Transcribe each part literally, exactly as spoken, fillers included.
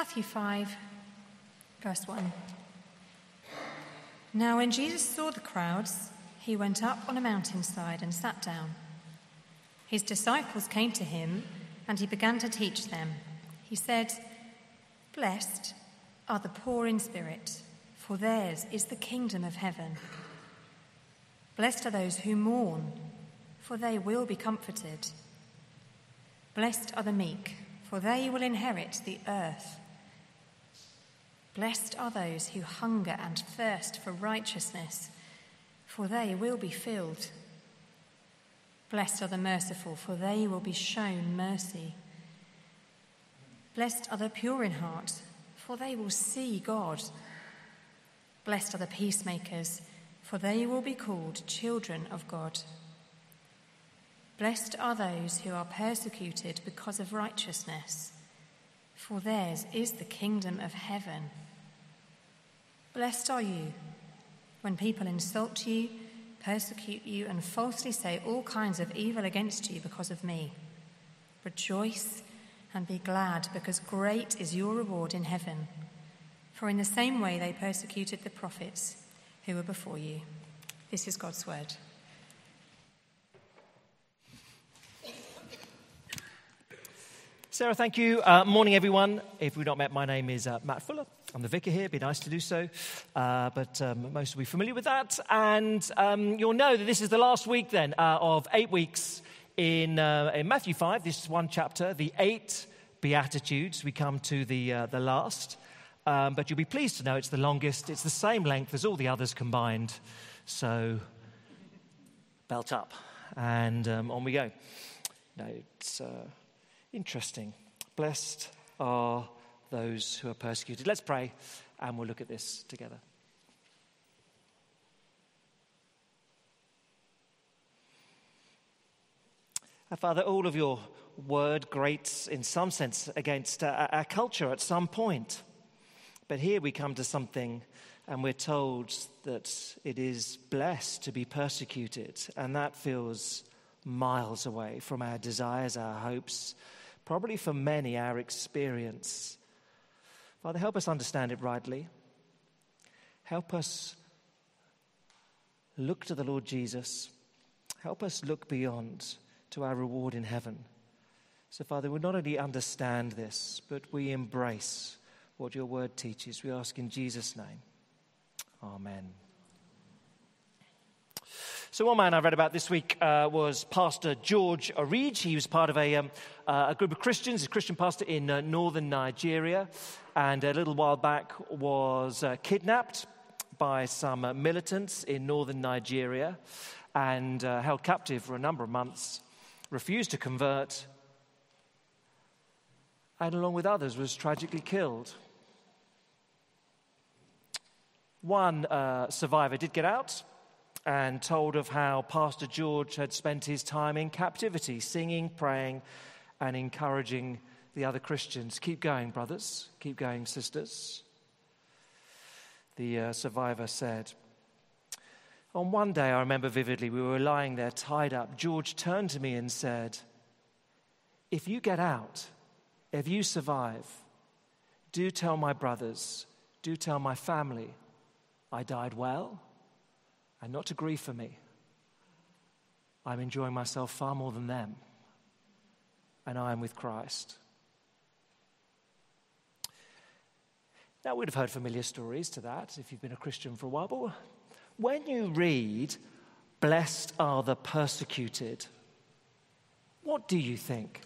Matthew five, verse one. Now when Jesus saw the crowds, he went up on a mountainside and sat down. His disciples came to him, and he began to teach them. He said, "Blessed are the poor in spirit, for theirs is the kingdom of heaven. Blessed are those who mourn, for they will be comforted. Blessed are the meek, for they will inherit the earth. Blessed are those who hunger and thirst for righteousness, for they will be filled. Blessed are the merciful, for they will be shown mercy. Blessed are the pure in heart, for they will see God. Blessed are the peacemakers, for they will be called children of God. Blessed are those who are persecuted because of righteousness, for theirs is the kingdom of heaven. Blessed are you when people insult you, persecute you, and falsely say all kinds of evil against you because of me. Rejoice and be glad, because great is your reward in heaven. For in the same way they persecuted the prophets who were before you." This is God's word. Sarah, thank you. Uh, morning, everyone. If we've not met, my name is uh, Matt Fuller. I'm the vicar here. It'd be nice to do so, uh, but um, most will be familiar with that. And um, you'll know that this is the last week, then, uh, of eight weeks in, uh, in Matthew five. This is one chapter, the eight Beatitudes. We come to the uh, the last, um, but you'll be pleased to know it's the longest. It's the same length as all the others combined. So, belt up, and um, on we go. No, it's uh, interesting. Blessed are those who are persecuted. Let's pray, and we'll look at this together. Our Father, all of your word grates in some sense against uh, our culture at some point. But here we come to something, and we're told that it is blessed to be persecuted, and that feels miles away from our desires, our hopes, probably for many, our experience. Father, help us understand it rightly. Help us look to the Lord Jesus. Help us look beyond to our reward in heaven. So, Father, we not only understand this, but we embrace what your word teaches. We ask in Jesus' name. Amen. So one man I read about this week uh, was Pastor George Orige. He was part of a, um, uh, a group of Christians, a Christian pastor in uh, northern Nigeria, and a little while back was uh, kidnapped by some uh, militants in northern Nigeria and uh, held captive for a number of months, refused to convert, and along with others was tragically killed. One uh, survivor did get out and told of how Pastor George had spent his time in captivity, singing, praying, and encouraging the other Christians. Keep going, brothers. Keep going, sisters. The uh, survivor said, "On one day, I remember vividly, we were lying there tied up. George turned to me and said, 'If you get out, if you survive, do tell my brothers, do tell my family, I died well, and not to grieve for me. I'm enjoying myself far more than them, and I am with Christ.'" Now, we'd have heard familiar stories to that if you've been a Christian for a while, but when you read, "Blessed are the persecuted," what do you think?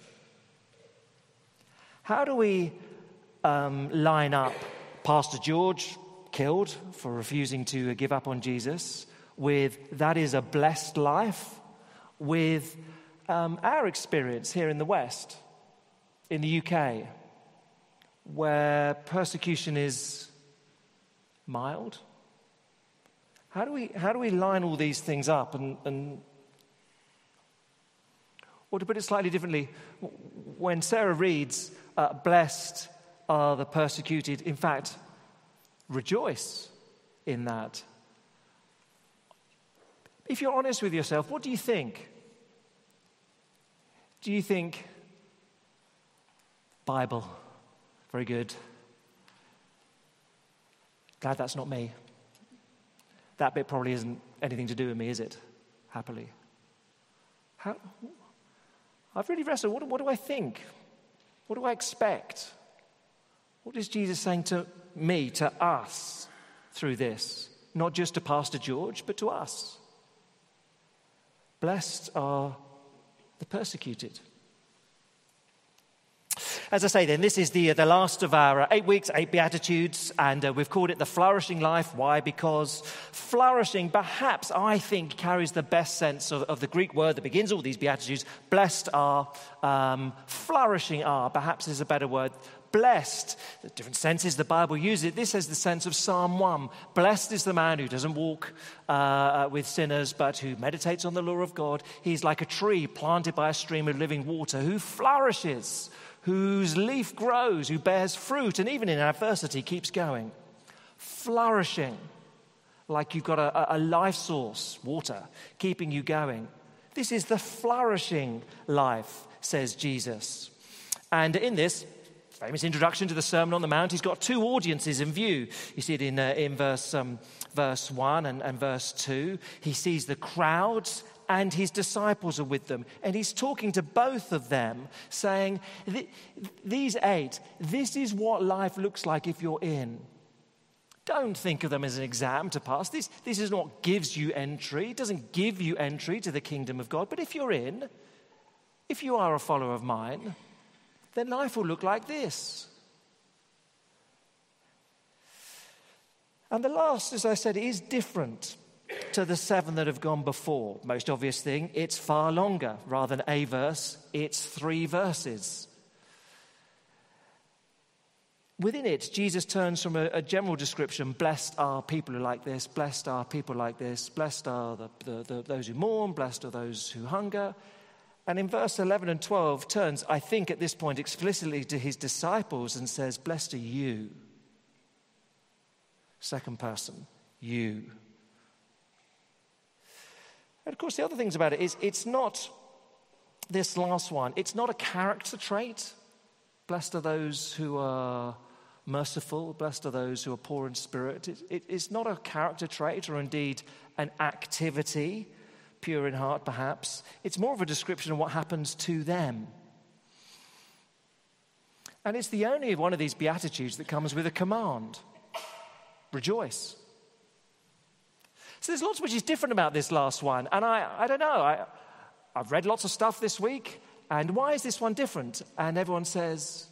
How do we um, line up Pastor George, killed for refusing to give up on Jesus, with "that is a blessed life," with um, our experience here in the West, in the U K, where persecution is mild? How do we how do we line all these things up? And, and or to put it slightly differently, when Sarah reads, uh, "Blessed are the persecuted," in fact, rejoice in that. If you're honest with yourself, what do you think? Do you think Bible, very good. Glad that's not me. That bit probably isn't anything to do with me, is it? Happily. How, I've really wrestled. What, what do I think? What do I expect? What is Jesus saying to me, to us, through this? Not just to Pastor George, but to us. Blessed are the persecuted. As I say then, this is the, the last of our uh, eight weeks, eight Beatitudes, and uh, we've called it the flourishing life. Why? Because flourishing, perhaps, I think, carries the best sense of, of the Greek word that begins all these Beatitudes. Blessed are, um, flourishing are, perhaps is a better word. Blessed, the different senses the Bible uses it. This has the sense of Psalm one. Blessed is the man who doesn't walk uh, with sinners, but who meditates on the law of God. He's like a tree planted by a stream of living water, who flourishes, whose leaf grows, who bears fruit, and even in adversity keeps going. Flourishing, like you've got a, a life source, water, keeping you going. This is the flourishing life, says Jesus. And in this famous introduction to the Sermon on the Mount, he's got two audiences in view. You see it in, uh, in verse, um, verse one and, and verse two. He sees the crowds and his disciples are with them. And he's talking to both of them, saying, these eight, this is what life looks like if you're in. Don't think of them as an exam to pass. This, this is not gives you entry. It doesn't give you entry to the kingdom of God. But if you're in, if you are a follower of mine, then life will look like this. And the last, as I said, is different to the seven that have gone before. Most obvious thing, it's far longer. Rather than a verse, it's three verses. Within it, Jesus turns from a, a general description, blessed are people who like this, blessed are people like this, blessed are the, the, the, those who mourn, blessed are those who hunger. And in verse eleven and twelve turns, I think at this point, explicitly to his disciples and says, blessed are you. Second person, you. And of course, the other things about it is it's not this last one. It's not a character trait. Blessed are those who are merciful. Blessed are those who are poor in spirit. It, it, it's not a character trait or indeed an activity, pure in heart perhaps. It's more of a description of what happens to them. And it's the only one of these Beatitudes that comes with a command. Rejoice. So there's lots which is different about this last one. And I, I don't know, I, I've read lots of stuff this week. And why is this one different? And everyone says,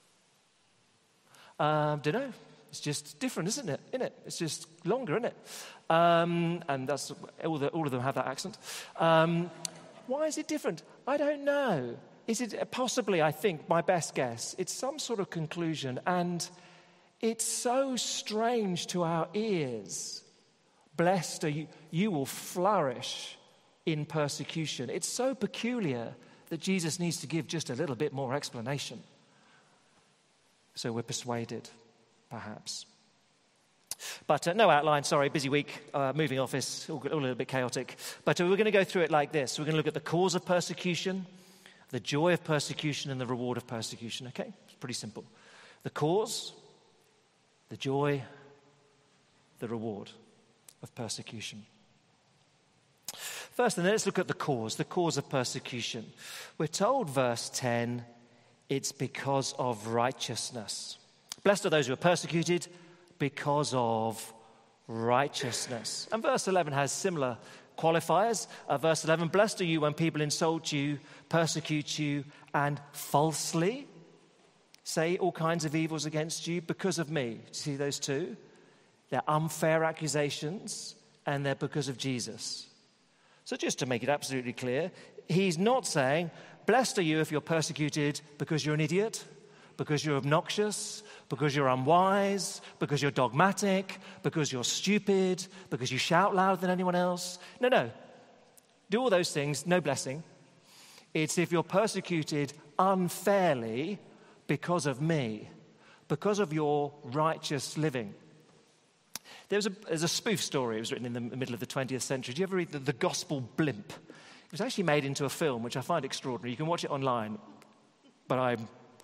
um, don't know. It's just different, isn't it? Isn't it? It's just longer, isn't it? Um, and that's all, the, all of them have that accent. Um, why is it different? I don't know. Is it possibly, I think, my best guess, it's some sort of conclusion. And it's so strange to our ears. Blessed are you, you will flourish in persecution. It's so peculiar that Jesus needs to give just a little bit more explanation. So we're persuaded, perhaps. But uh, no outline, sorry, busy week, uh, moving office, all, all a little bit chaotic. But uh, we're going to go through it like this. We're going to look at the cause of persecution, the joy of persecution, and the reward of persecution, okay? It's pretty simple. The cause, the joy, the reward of persecution. First, then, let's look at the cause, the cause of persecution. We're told, verse ten, it's because of righteousness. Blessed are those who are persecuted because of righteousness. And verse eleven has similar qualifiers. Uh, verse eleven, blessed are you when people insult you, persecute you, and falsely say all kinds of evils against you because of me. See those two? They're unfair accusations, and they're because of Jesus. So just to make it absolutely clear, he's not saying, blessed are you if you're persecuted because you're an idiot, because you're obnoxious, because you're unwise, because you're dogmatic, because you're stupid, because you shout louder than anyone else. No, no. Do all those things, no blessing. It's if you're persecuted unfairly because of me, because of your righteous living. There was a, there's a spoof story. It was written in the middle of the twentieth century. Did you ever read the, the Gospel Blimp? It was actually made into a film, which I find extraordinary. You can watch it online, but I'm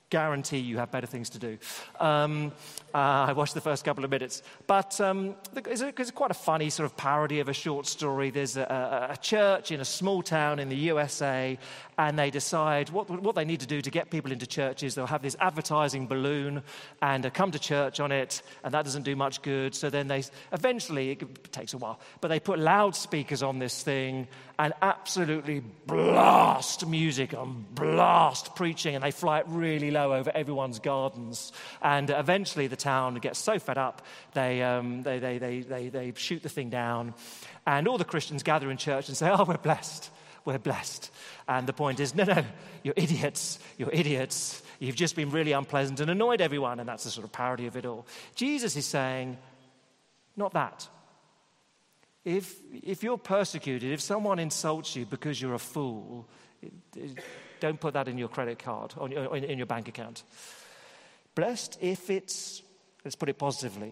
Guarantee you have better things to do. Um, uh, I watched the first couple of minutes. But um, it's, a, it's quite a funny sort of parody of a short story. There's a, a church in a small town in the U S A, and they decide what, what they need to do to get people into churches. They'll have this advertising balloon and uh, come to church on it, and that doesn't do much good. So then they eventually, it takes a while, but they put loudspeakers on this thing and absolutely blast music and blast preaching, and they fly it really low over everyone's gardens. And eventually the town gets so fed up, they, um, they, they, they, they, they shoot the thing down, and all the Christians gather in church and say, oh, we're blessed, we're blessed. And the point is, no, no, you're idiots, you're idiots. You've just been really unpleasant and annoyed everyone, and that's the sort of parody of it all. Jesus is saying, not that. If, if you're persecuted, if someone insults you because you're a fool, it, it, don't put that in your credit card, on your, in your bank account. Blessed if it's, let's put it positively,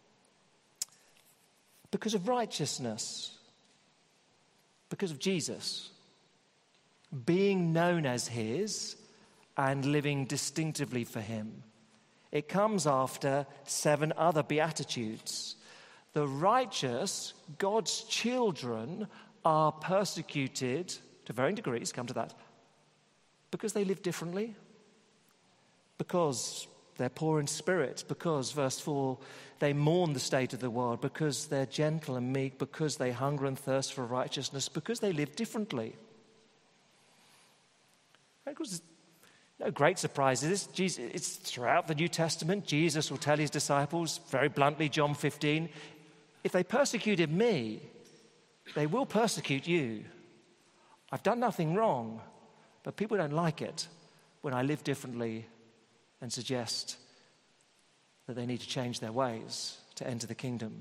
because of righteousness, because of Jesus, being known as his and living distinctively for him. It comes after seven other Beatitudes. The righteous, God's children, are persecuted to varying degrees, come to that, because they live differently, because they're poor in spirit, because, verse four, they mourn the state of the world, because they're gentle and meek, because they hunger and thirst for righteousness, because they live differently. And of course, no great surprise. It's, Jesus, it's throughout the New Testament. Jesus will tell his disciples, very bluntly, John fifteen, if they persecuted me, they will persecute you. I've done nothing wrong, but people don't like it when I live differently and suggest that they need to change their ways to enter the kingdom.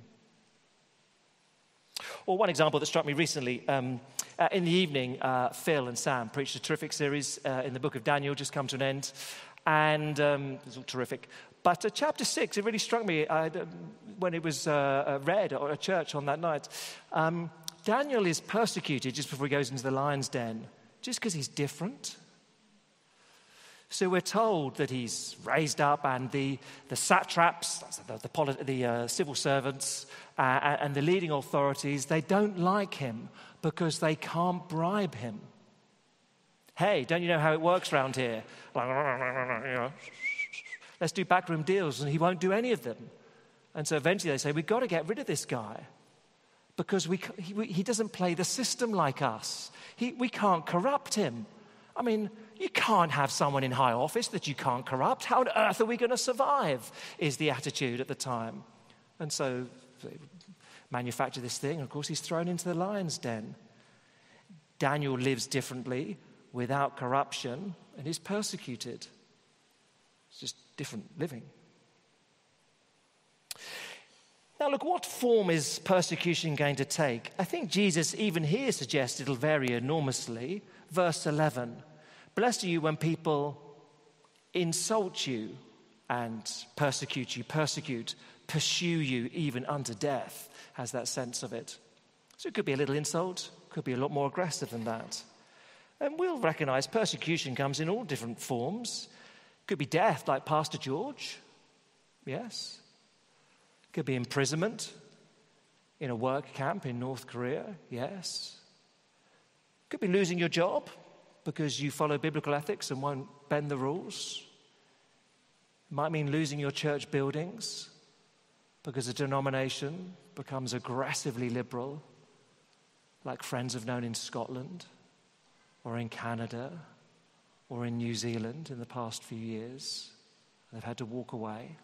Or one example that struck me recently, um, uh, in the evening, uh, Phil and Sam preached a terrific series uh, in the book of Daniel, just come to an end, and um, it was all terrific. But uh, chapter six, it really struck me uh, when it was uh, read at a church on that night. Um, Daniel is persecuted just before he goes into the lion's den, just because he's different. So we're told that he's raised up, and the, the satraps, that's the, the, poli- the uh, civil servants, uh, and the leading authorities, they don't like him because they can't bribe him. Hey, don't you know how it works around here? Like, you know, let's do backroom deals, and he won't do any of them. And so eventually they say, we've got to get rid of this guy because we, he, he doesn't play the system like us. He, we can't corrupt him. I mean, you can't have someone in high office that you can't corrupt. How on earth are we going to survive, is the attitude at the time. And so they manufacture this thing, and of course he's thrown into the lion's den. Daniel lives differently, without corruption, and is persecuted. It's just different living. Now look, what form is persecution going to take? I think Jesus even here suggests it'll vary enormously. Verse eleven, blessed are you when people insult you and persecute you, persecute, pursue you even unto death, has that sense of it. So it could be a little insult, could be a lot more aggressive than that. And we'll recognize persecution comes in all different forms. Could be death, like Pastor George, yes. Could be imprisonment in a work camp in North Korea, yes. Could be losing your job because you follow biblical ethics and won't bend the rules. It might mean losing your church buildings because a denomination becomes aggressively liberal, like friends have known in Scotland or in Canada or in New Zealand in the past few years. They've had to walk away.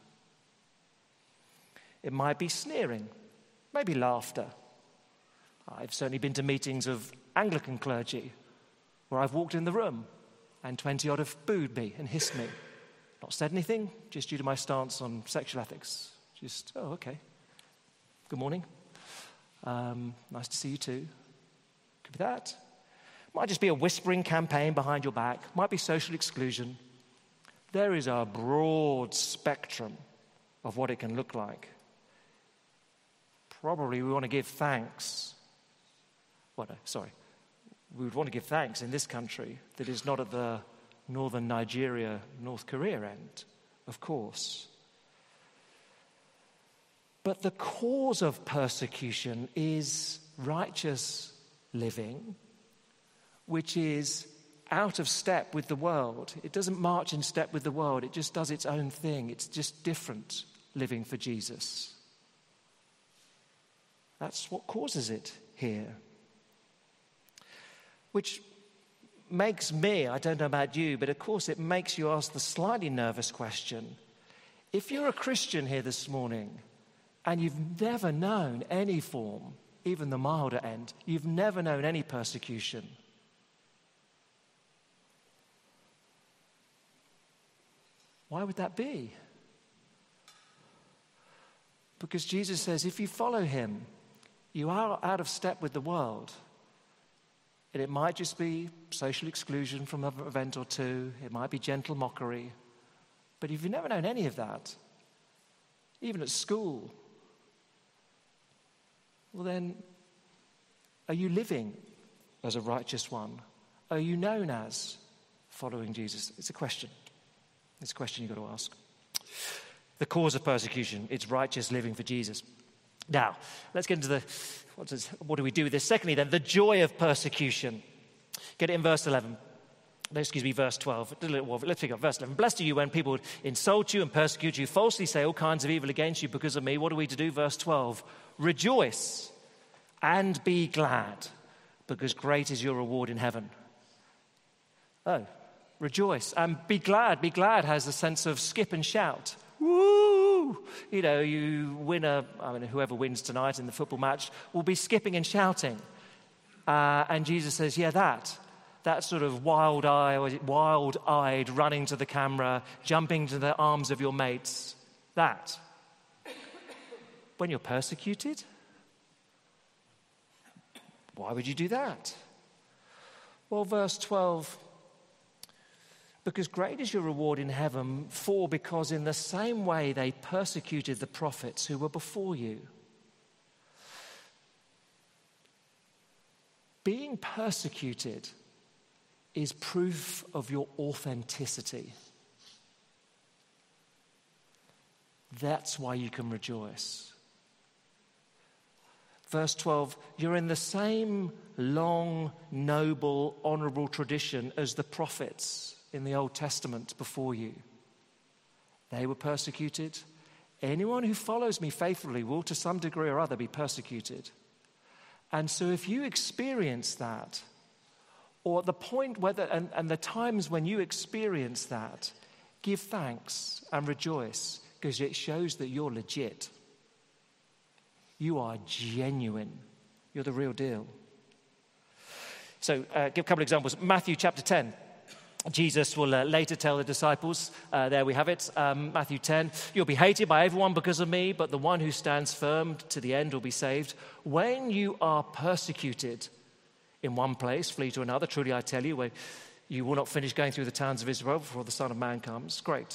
It might be sneering, maybe laughter. I've certainly been to meetings of Anglican clergy where I've walked in the room and twenty odd have booed me and hissed me. Not said anything, just due to my stance on sexual ethics. Just, oh, okay. Good morning. Um, nice to see you too. Could be that. Might just be a whispering campaign behind your back. Might be social exclusion. There is a broad spectrum of what it can look like. Probably we want to give thanks. Well, no, sorry. We would want to give thanks in this country that is not at the northern Nigeria, North Korea end, of course. But the cause of persecution is righteous living, which is out of step with the world. It doesn't march in step with the world. It just does its own thing. It's just different living for Jesus. That's what causes it here. Which makes me, I don't know about you, but of course it makes you ask the slightly nervous question. If you're a Christian here this morning and you've never known any form, even the milder end, you've never known any persecution, why would that be? Because Jesus says if you follow him, you are out of step with the world. And it might just be social exclusion from an event or two. It might be gentle mockery. But if you've never known any of that, even at school, well then, are you living as a righteous one? Are you known as following Jesus? It's a question. It's a question you've got to ask. The cause of persecution, it's righteous living for Jesus. Now, let's get into the, what, does, what do we do with this? Secondly then, the joy of persecution. Get it in verse eleven. No, excuse me, verse twelve. Let's pick up verse eleven. Blessed are you when people insult you and persecute you, falsely say all kinds of evil against you because of me. What are we to do? Verse twelve. Rejoice and be glad, because great is your reward in heaven. Oh, rejoice and be glad. Be glad has a sense of skip and shout. Woo! You know, you win a, I mean, whoever wins tonight in the football match will be skipping and shouting. Uh, and Jesus says, yeah, that. That sort of wild-eyed, wild-eyed running to the camera, jumping to the arms of your mates. That. When you're persecuted? Why would you do that? Well, verse twelve, because great is your reward in heaven, for because in the same way they persecuted the prophets who were before you. Being persecuted is proof of your authenticity. That's why you can rejoice. Verse twelve, you're in the same long, noble, honorable tradition as the prophets in the Old Testament before you. They were persecuted. Anyone who follows me faithfully will to some degree or other be persecuted. And so if you experience that, or at the point whether, and, and the times when you experience that, give thanks and rejoice, because it shows that you're legit. You are genuine. You're the real deal. So, uh, give a couple of examples. Matthew chapter ten. Jesus will uh, later tell the disciples, uh, there we have it, um, Matthew ten, you'll be hated by everyone because of me, but the one who stands firm to the end will be saved. When you are persecuted in one place, flee to another. Truly I tell you, where you will not finish going through the towns of Israel before the Son of Man comes. Great.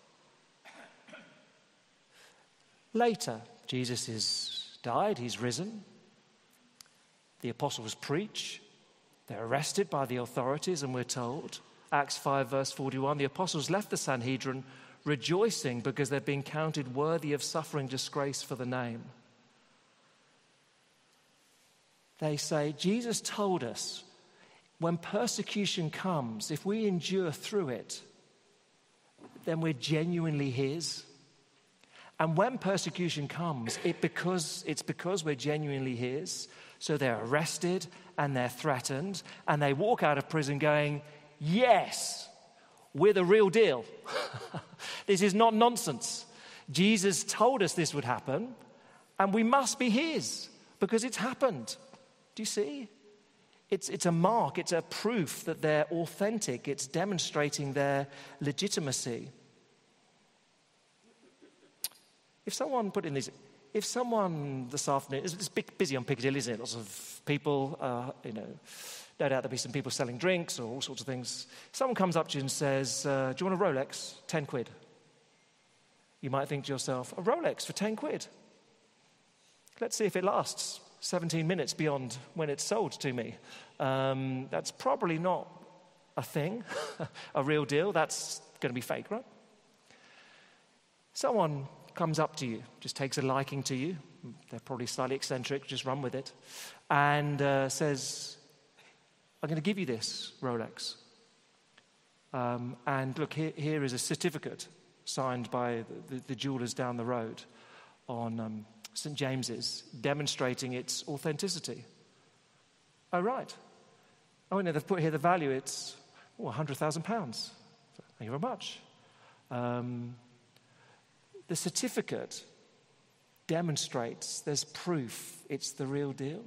Later, Jesus is died, he's risen. The apostles preach. They're arrested by the authorities, and we're told, Acts five, verse forty-one, the apostles left the Sanhedrin rejoicing because they'd been counted worthy of suffering disgrace for the name. They say, Jesus told us, when persecution comes, if we endure through it, then we're genuinely his. And when persecution comes, it because it's because we're genuinely his. So they're arrested and they're threatened, and they walk out of prison going, yes, we're the real deal. This is not nonsense. Jesus told us this would happen, and we must be his because it's happened. Do you see? It's, it's a mark, it's a proof that they're authentic. It's demonstrating their legitimacy. If someone put in these, if someone this afternoon, it's busy on Piccadilly, isn't it? Lots of people, uh, you know, no doubt there'll be some people selling drinks or all sorts of things. Someone comes up to you and says, uh, do you want a Rolex? ten quid. You might think to yourself, a Rolex for ten quid? Let's see if it lasts seventeen minutes beyond when it's sold to me. Um, that's probably not a thing, a real deal, that's going to be fake, right? Someone comes up to you, just takes a liking to you, they're probably slightly eccentric, just run with it, and uh, says, I'm going to give you this Rolex. Um, and look, here, here is a certificate signed by the, the, the jewelers down the road on um, Saint James's, demonstrating its authenticity. Oh, right. Oh, no, they've put here the value, it's oh, one hundred thousand pounds. Thank you very much. Um, the certificate demonstrates, there's proof, it's the real deal.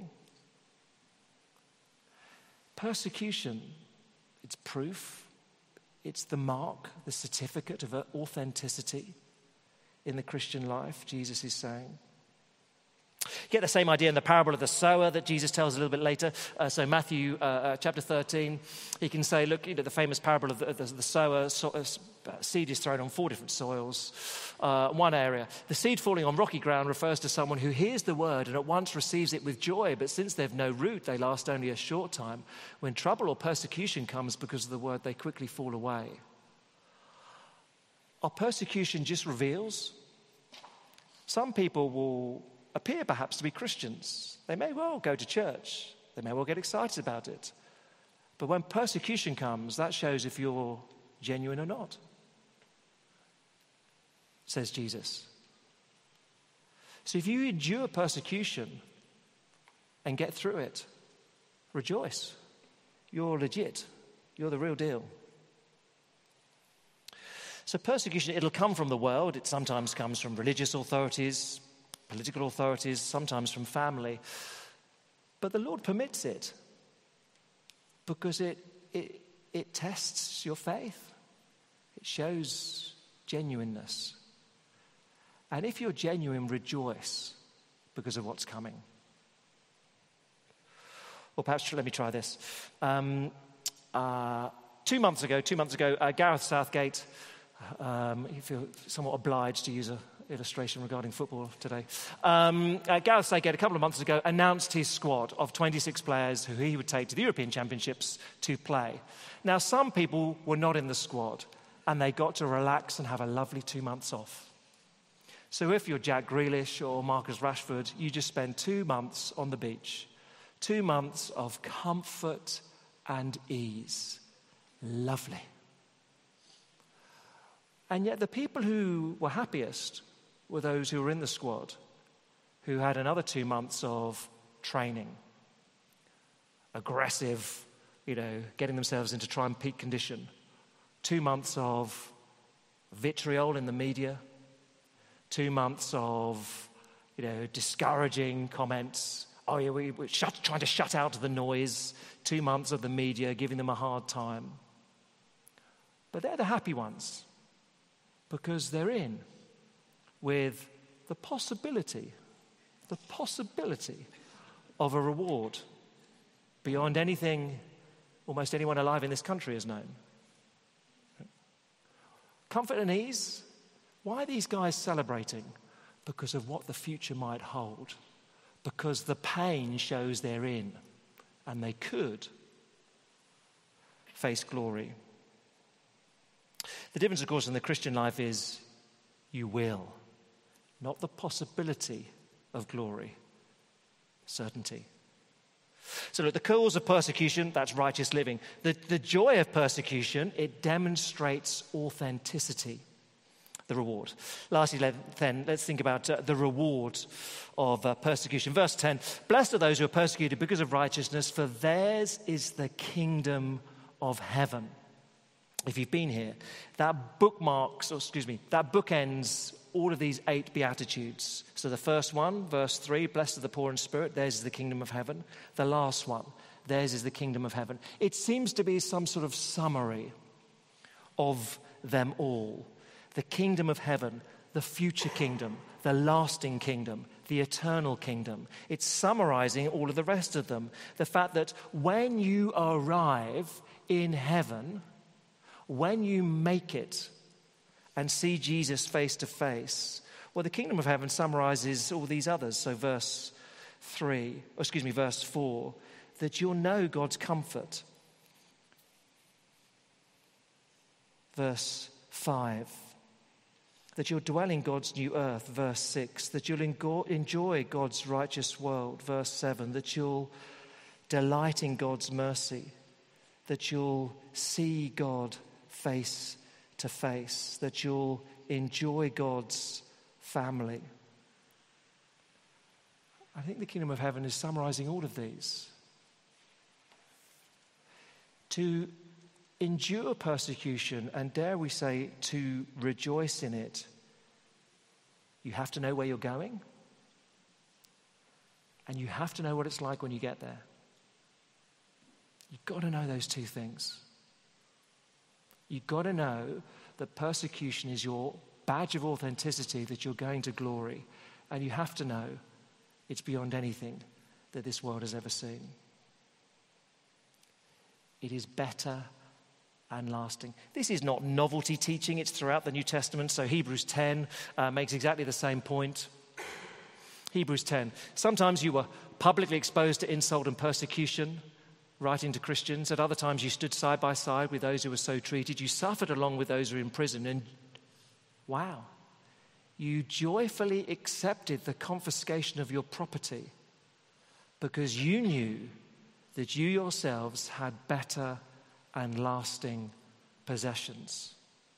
Persecution, it's proof, it's the mark, the certificate of authenticity in the Christian life, Jesus is saying. You get the same idea in the parable of the sower that Jesus tells a little bit later. Uh, so Matthew uh, uh, chapter thirteen, he can say, look, you know, the famous parable of the, the, the sower, so, uh, seed is thrown on four different soils. Uh, one area, the seed falling on rocky ground refers to someone who hears the word and at once receives it with joy, but since they've no root, they last only a short time. When trouble or persecution comes because of the word, they quickly fall away. Our persecution just reveals some people will appear perhaps to be Christians. They may well go to church. They may well get excited about it. But when persecution comes, that shows if you're genuine or not, says Jesus. So if you endure persecution and get through it, rejoice. You're legit. You're the real deal. So persecution, it'll come from the world. It sometimes comes from religious authorities, political authorities, sometimes from family. But the Lord permits it because it, it, it tests your faith. It shows genuineness. And if you're genuine, rejoice because of what's coming. Or perhaps let me try this. Um, uh, two months ago, two months ago, uh, Gareth Southgate, um, you feel somewhat obliged to use a illustration regarding football today. Um, uh, Gareth Southgate, a couple of months ago, announced his squad of twenty-six players who he would take to the European Championships to play. Now, some people were not in the squad, and they got to relax and have a lovely two months off. So if you're Jack Grealish or Marcus Rashford, you just spend two months on the beach. Two months of comfort and ease. Lovely. And yet the people who were happiest were those who were in the squad, who had another two months of training, aggressive, you know, getting themselves into try and peak condition, two months of vitriol in the media, two months of, you know, discouraging comments. Oh, yeah, we, we're shut, trying to shut out the noise. Two months of the media giving them a hard time. But they're the happy ones because they're in with the possibility, the possibility of a reward beyond anything almost anyone alive in this country has known. Comfort and ease. Why are these guys celebrating? Because of what the future might hold. Because the pain shows they're in, and they could face glory. The difference, of course, in the Christian life is you will, not the possibility of glory, certainty. So look, the cause of persecution, that's righteous living. The, the joy of persecution, it demonstrates authenticity. The reward. Lastly, then, let's think about uh, the reward of uh, persecution. Verse ten, blessed are those who are persecuted because of righteousness, for theirs is the kingdom of heaven. If you've been here, that bookmarks, or excuse me, that bookends all of these eight Beatitudes. So the first one, verse three, blessed are the poor in spirit, theirs is the kingdom of heaven. The last one, theirs is the kingdom of heaven. It seems to be some sort of summary of them all. The kingdom of heaven, the future kingdom, the lasting kingdom, the eternal kingdom. It's summarizing all of the rest of them. The fact that when you arrive in heaven, when you make it and see Jesus face to face, well, the kingdom of heaven summarizes all these others. So verse three, or excuse me, verse four, that you'll know God's comfort. verse five. That you'll dwell in God's new earth, verse six. That you'll enjoy God's righteous world, verse seven. That you'll delight in God's mercy. That you'll see God face to face. That you'll enjoy God's family. I think the kingdom of heaven is summarizing all of these. To endure persecution, and dare we say, to rejoice in it, you have to know where you're going, and you have to know what it's like when you get there. You've got to know those two things. You've got to know that persecution is your badge of authenticity, that you're going to glory, and you have to know it's beyond anything that this world has ever seen. It is better and lasting. This is not novelty teaching, it's throughout the New Testament. So Hebrews ten uh, makes exactly the same point. Hebrews ten. Sometimes you were publicly exposed to insult and persecution, writing to Christians. At other times you stood side by side with those who were so treated. You suffered along with those who were in prison. And wow, you joyfully accepted the confiscation of your property because you knew that you yourselves had better and lasting possessions.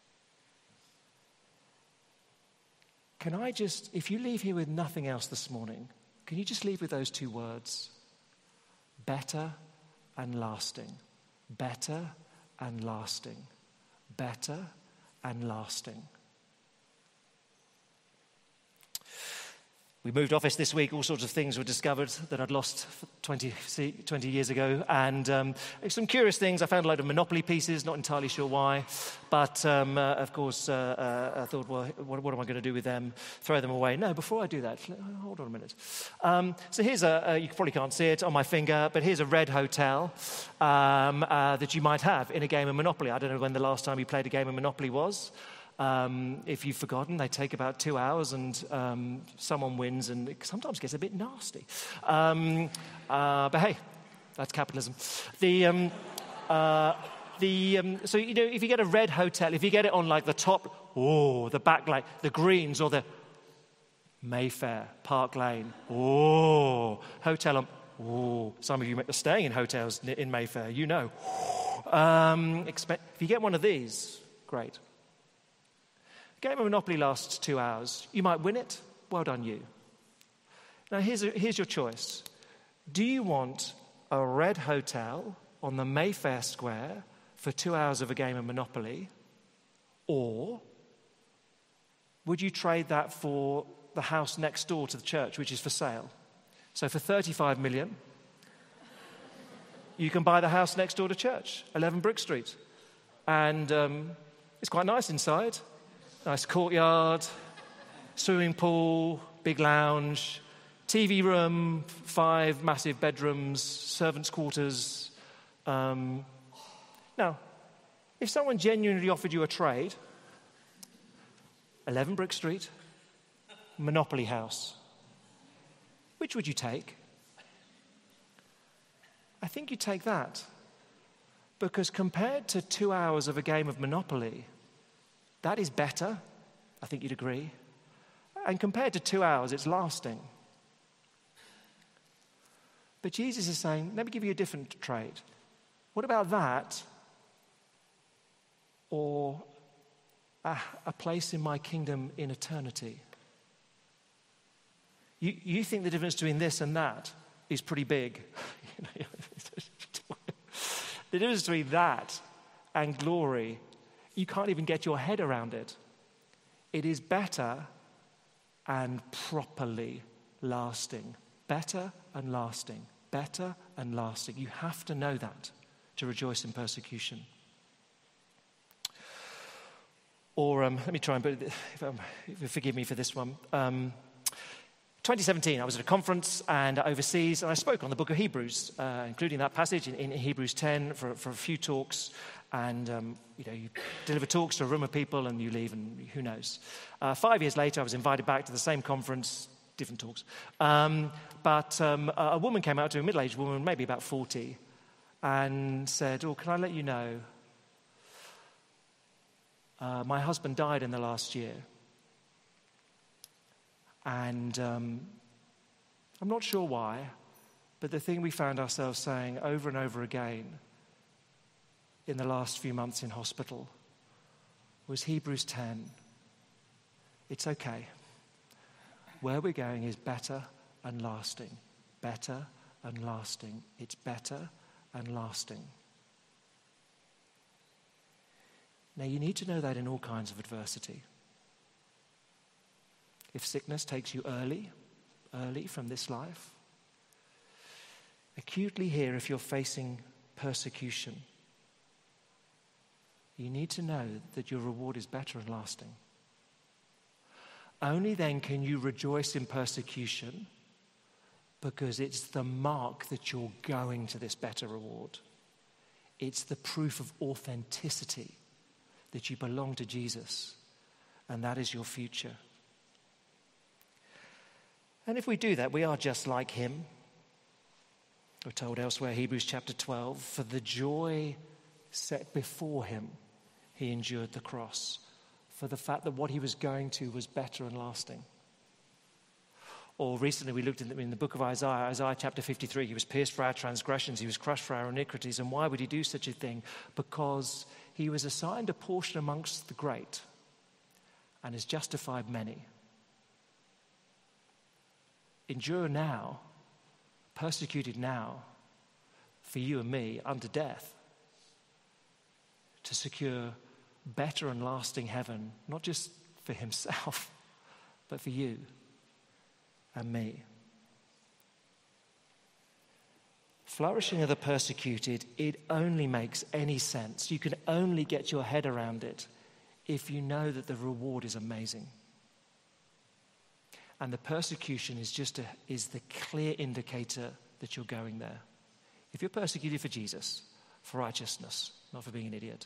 Can I just, if you leave here with nothing else this morning, can you just leave with those two words? Better and lasting. Better and lasting. Better and lasting. We moved office this week. All sorts of things were discovered that I'd lost twenty, twenty years ago. And um, some curious things. I found a load of Monopoly pieces, not entirely sure why. But, um, uh, of course, uh, uh, I thought, well, what, what am I going to do with them? Throw them away? No, before I do that, hold on a minute. Um, so here's a, uh, you probably can't see it on my finger, but here's a red hotel um, uh, that you might have in a game of Monopoly. I don't know when the last time you played a game of Monopoly was. Um, if you've forgotten, they take about two hours and um, someone wins, and it sometimes gets a bit nasty. Um, uh, but hey, that's capitalism. The, um, uh, the, um, so, you know, if you get a red hotel, if you get it on like the top, oh, the back, like the greens, or the Mayfair, Park Lane, oh, hotel on, oh, some of you are staying in hotels in Mayfair, you know. Um, expect, if you get one of these, great. Game of Monopoly lasts two hours. You might win it. Well done, you. Now, here's, a, here's your choice. Do you want a red hotel on the Mayfair Square for two hours of a game of Monopoly? Or would you trade that for the house next door to the church, which is for sale? So for thirty-five million, you can buy the house next door to church, eleven Brick Street. And um, it's quite nice inside. Nice courtyard, swimming pool, big lounge, T V room, five massive bedrooms, servants' quarters. Um, now, if someone genuinely offered you a trade, eleven Brick Street, Monopoly house, which would you take? I think you'd take that. Because compared to two hours of a game of Monopoly, that is better, I think you'd agree. And compared to two hours, it's lasting. But Jesus is saying, let me give you a different trade. What about that? Or a, a place in my kingdom in eternity? You, you think the difference between this and that is pretty big. The difference between that and glory, you can't even get your head around it. It is better and properly lasting. Better and lasting. Better and lasting. You have to know that to rejoice in persecution. Or, um, let me try and put it, if, um, forgive me for this one. Um, twenty seventeen, I was at a conference and overseas, and I spoke on the book of Hebrews, uh, including that passage in, in Hebrews ten for, for a few talks. And, um, you know, you deliver talks to a room of people and you leave, and who knows. Uh, five years later, I was invited back to the same conference, different talks. Um, but um, a woman came out to me, a middle-aged woman, maybe about forty, and said, oh, can I let you know, Uh, my husband died in the last year. And um, I'm not sure why, but the thing we found ourselves saying over and over again in the last few months in hospital was Hebrews ten. It's okay. Where we're going is better and lasting. Better and lasting. It's better and lasting. Now, you need to know that in all kinds of adversity. If sickness takes you early, early from this life, acutely here if you're facing persecution, you need to know that your reward is better and lasting. Only then can you rejoice in persecution, because it's the mark that you're going to this better reward. It's the proof of authenticity that you belong to Jesus, and that is your future. And if we do that, we are just like him. We're told elsewhere, Hebrews chapter twelve, for the joy set before him, he endured the cross, for the fact that what he was going to was better and lasting. Or recently we looked in the, in the book of Isaiah, Isaiah chapter fifty-three, he was pierced for our transgressions, he was crushed for our iniquities. And why would he do such a thing? Because he was assigned a portion amongst the great and has justified many. Endure now, persecuted now, for you and me, unto death, to secure better and lasting heaven, not just for himself, but for you and me. Flourishing of the persecuted, it only makes any sense. You can only get your head around it if you know that the reward is amazing. And the persecution is just a, is the clear indicator that you're going there. If you're persecuted for Jesus, for righteousness, not for being an idiot.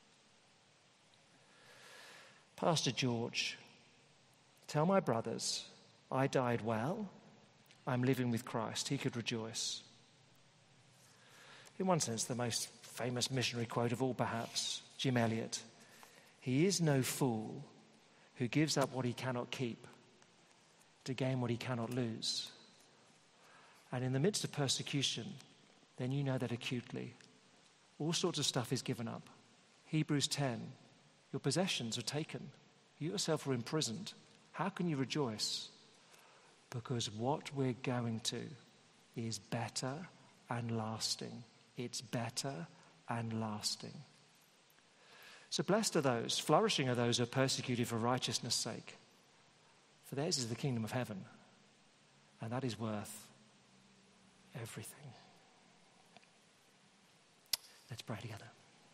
Pastor George, tell my brothers, I died well, I'm living with Christ. He could rejoice. In one sense, the most famous missionary quote of all, perhaps, Jim Elliot. He is no fool who gives up what he cannot keep to gain what he cannot lose. And in the midst of persecution, then you know that acutely. All sorts of stuff is given up. Hebrews ten, your possessions are taken. You yourself are imprisoned. How can you rejoice? Because what we're going to is better and lasting. It's better and lasting. So blessed are those, flourishing are those who are persecuted for righteousness' sake. For theirs is the kingdom of heaven, and that is worth everything. Let's pray together.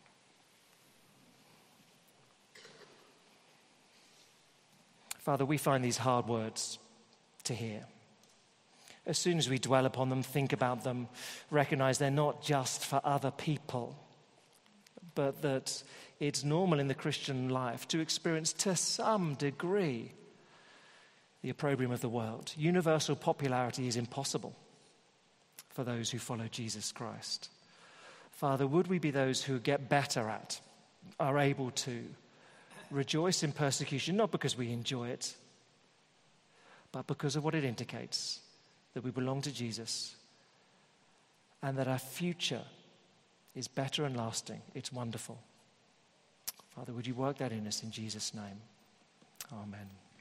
Father, we find these hard words to hear. As soon as we dwell upon them, think about them, recognize they're not just for other people, but that it's normal in the Christian life to experience to some degree the opprobrium of the world. Universal popularity is impossible for those who follow Jesus Christ. Father, would we be those who get better at, are able to rejoice in persecution, not because we enjoy it, but because of what it indicates, that we belong to Jesus and that our future is better and lasting. It's wonderful. Father, would you work that in us in Jesus' name? Amen.